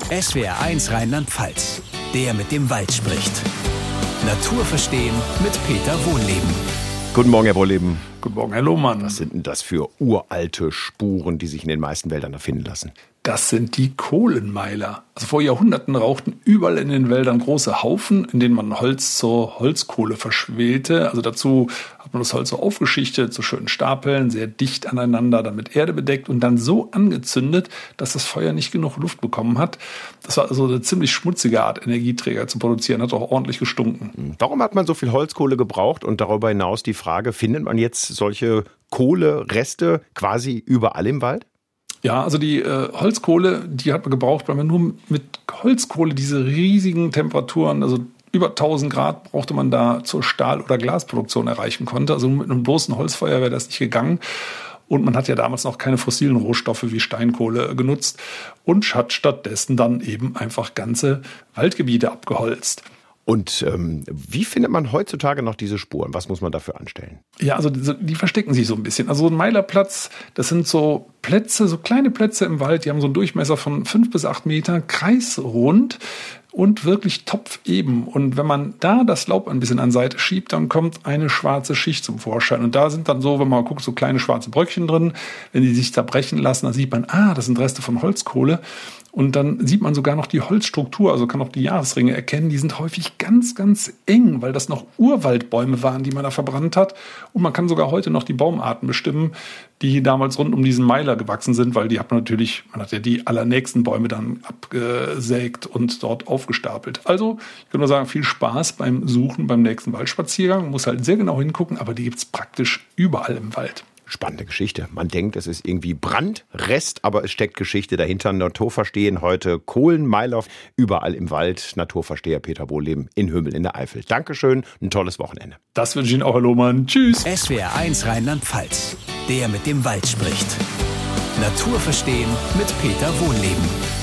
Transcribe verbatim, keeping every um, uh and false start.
S W R eins Rheinland-Pfalz, der mit dem Wald spricht. Natur verstehen mit Peter Wohlleben. Guten Morgen, Herr Wohlleben. Guten Morgen, Herr Lohmann. Was sind denn das für uralte Spuren, die sich in den meisten Wäldern erfinden lassen? Das sind die Kohlenmeiler. Also vor Jahrhunderten rauchten überall in den Wäldern große Haufen, in denen man Holz zur Holzkohle verschwelte. Also dazu hat man das Holz so aufgeschichtet, so schönen Stapeln, sehr dicht aneinander, dann mit Erde bedeckt und dann so angezündet, dass das Feuer nicht genug Luft bekommen hat. Das war also eine ziemlich schmutzige Art, Energieträger zu produzieren, hat auch ordentlich gestunken. Warum hat man so viel Holzkohle gebraucht? Und darüber hinaus die Frage, findet man jetzt solche Kohlereste quasi überall im Wald? Ja, also die äh, Holzkohle, die hat man gebraucht, weil man nur mit Holzkohle diese riesigen Temperaturen, also über tausend Grad brauchte man da zur Stahl- oder Glasproduktion erreichen konnte. Also mit einem bloßen Holzfeuer wäre das nicht gegangen. Und man hat ja damals noch keine fossilen Rohstoffe wie Steinkohle genutzt und hat stattdessen dann eben einfach ganze Waldgebiete abgeholzt. Und ähm, wie findet man heutzutage noch diese Spuren? Was muss man dafür anstellen? Ja, also die, die verstecken sich so ein bisschen. Also so ein Meilerplatz, das sind so Plätze, so kleine Plätze im Wald, die haben so einen Durchmesser von fünf bis acht Meter, kreisrund und wirklich topfeben. Und wenn man da das Laub ein bisschen an Seite schiebt, dann kommt eine schwarze Schicht zum Vorschein. Und da sind dann so, wenn man mal guckt, so kleine schwarze Bröckchen drin. Wenn die sich zerbrechen lassen, dann sieht man, ah, das sind Reste von Holzkohle. Und dann sieht man sogar noch die Holzstruktur, also kann auch die Jahresringe erkennen. Die sind häufig ganz, ganz eng, weil das noch Urwaldbäume waren, die man da verbrannt hat. Und man kann sogar heute noch die Baumarten bestimmen, die damals rund um diesen Meiler gewachsen sind, weil die hat man natürlich, man hat ja die allernächsten Bäume dann abgesägt und dort aufgestapelt. Also, ich kann nur sagen, viel Spaß beim Suchen beim nächsten Waldspaziergang. Man muss halt sehr genau hingucken, aber die gibt's praktisch überall im Wald. Spannende Geschichte. Man denkt, es ist irgendwie Brandrest, aber es steckt Geschichte dahinter. Naturverstehen heute Kohlenmeiler überall im Wald. Naturversteher Peter Wohlleben in Hümmel in der Eifel. Dankeschön, ein tolles Wochenende. Das wünsche ich Ihnen auch, Herr Lohmann. Tschüss. S W R eins Rheinland-Pfalz, der mit dem Wald spricht. Natur verstehen mit Peter Wohlleben.